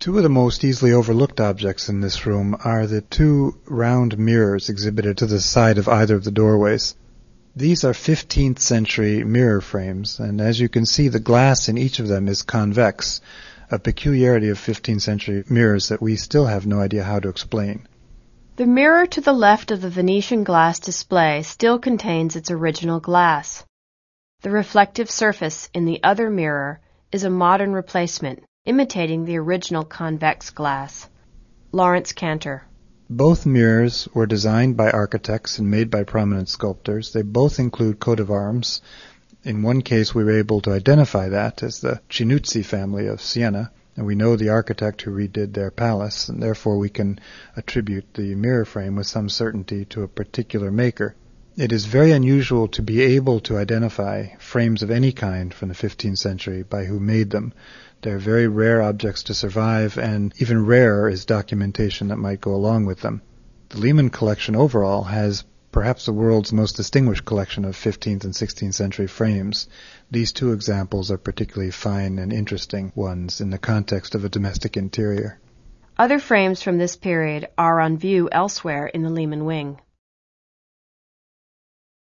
Two of the most easily overlooked objects in this room are the two round mirrors exhibited to the side of either of the doorways. These are 15th century mirror frames, and as you can see, the glass in each of them is convex, a peculiarity of 15th century mirrors that we still have no idea how to explain. The mirror to the left of the Venetian glass display still contains its original glass. The reflective surface in the other mirror is a modern replacement, imitating the original convex glass. Lawrence Cantor. Both mirrors were designed by architects and made by prominent sculptors. They both include coat of arms. In one case, we were able to identify that as the Cinuzzi family of Siena, and we know the architect who redid their palace, and therefore we can attribute the mirror frame with some certainty to a particular maker. It is very unusual to be able to identify frames of any kind from the 15th century by who made them. They're very rare objects to survive, and even rarer is documentation that might go along with them. The Lehman collection overall has perhaps the world's most distinguished collection of 15th and 16th century frames. These two examples are particularly fine and interesting ones in the context of a domestic interior. Other frames from this period are on view elsewhere in the Lehman wing.